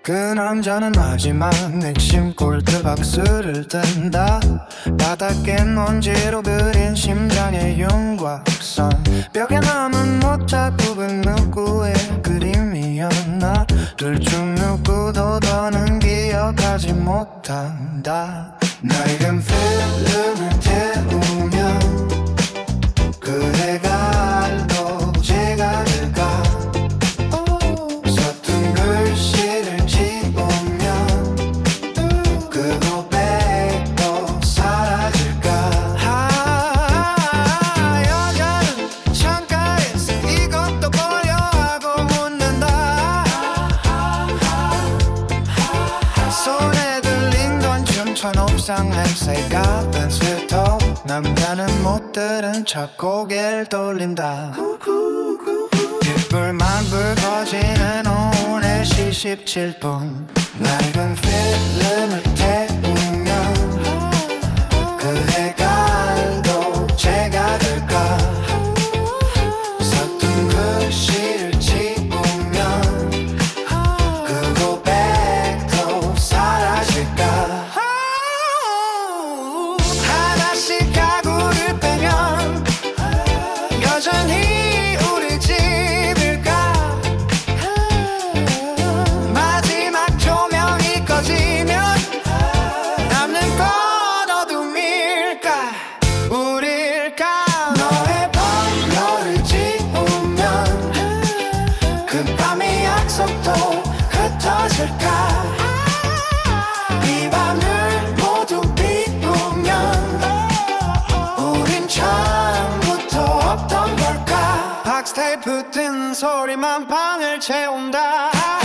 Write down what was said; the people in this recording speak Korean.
그 남자는 마지막 핵심 골드 박스를 뜬다. 바닥에 먼지로 그린 심장의 윤곽선, 벽에 남은 못자국은 누구의 그림이었나. 둘 중 누구도 더는 기억하지 못한다. 낡은 필름을 태우면 그대가 알고 제가 될까. 서툰 글씨를 지우면 그 고백도 사라질까. 여자는 창가에서 이것도 보려 하고 묻는다. 손에 들린 건 춤춘 옥상 햇살과 벤스톱. 남자는 못 들은 척 고개를 돌린다. 빗불만 붉어지는 오후 4시 17분. 낡은 필름을 태우면 그대가 알고 제가 될까. 서툰 글씨를 지우면 그 고백도 사라질까. 하나씩 가구를 빼면 여전히 우리 집일까. 마지막 조명이 꺼지면 남는 건 어둠일까. 우릴까. 너의 번호를 지우면 그 밤의 약속도 흩어질까. 이 밤을 모두 비우면 우린 처음부터 없던 걸까. 박스테이프 뜬 소리만 방을 채운다.